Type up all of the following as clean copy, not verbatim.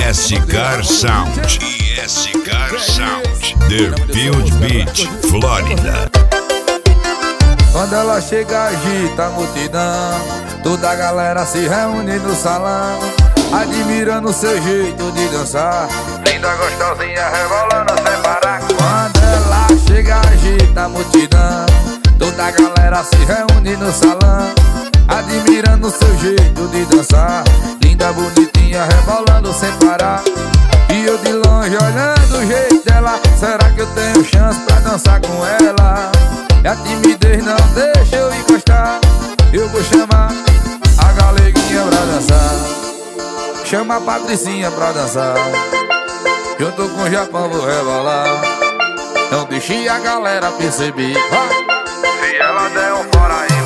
ES Car Sound. ES Car Sound. Deerfield Beach, Flórida. Quando ela chega, agita a multidão. Toda a galera se reúne no salão, admirando seu jeito de dançar. Linda, gostosinha, rebolando sem parar. Quando ela chega, agita a multidão. Toda a galera se reúne no salão, admirando seu jeito de dançar. Linda, bonitinha, rebolando sem parar. E eu de longe olhando o jeito dela. Será que eu tenho chance pra dançar com ela? E a timidez não deixa eu encostar. Eu vou chamar a galeguinha pra dançar. Chama a Patricinha pra dançar. Eu tô com o Japão, vou rebolar. Não deixe a galera perceber. Se ela der um fora aí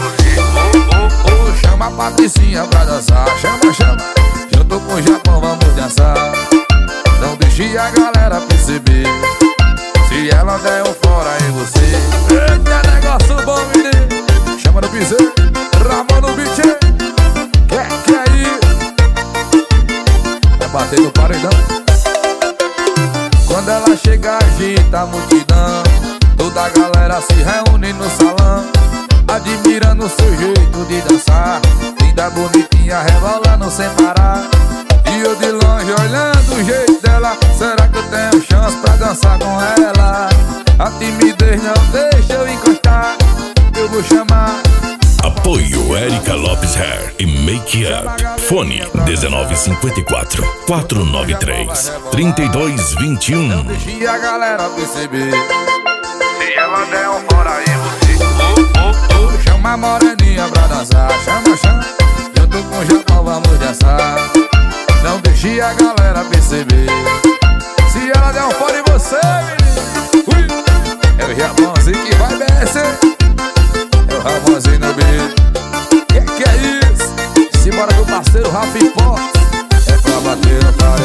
você chama a Patricinha pra dançar. Chama. Eu tô com o Japão, vamos dançar. Não deixe a galera perceber. Se ela der um fora em você. Eita, negócio bom, menino. Chama no piseiro, Ramon no beat. Que é isso? Vai bater no paredão. Quando ela chega, agita a multidão. Toda a galera se reúne no salão, admirando seu jeito de dançar. Linda, bonitinha, rebolando sem parar. E eu de longe olhando o jeito dela. Será que eu tenho chance pra dançar com ela? A timidez não deixa eu encostar. Eu vou chamar. Apoio Erika Lopes Hair e Make Up. Fone 1954 493 3221. Não deixe a galera perceber. Se ela der um fora aí você chama a moreninha pra dançar. Chama. Eu tô com o Japão, vamos dançar. Não deixe a galera perceber. Se ela der um fora em você, menino. É o Ramonzinho que vai descer. É o Ramonzinho no beat. Que é isso? Simbora com o parceiro Rafa Hip Hop. É pra bater no paredão.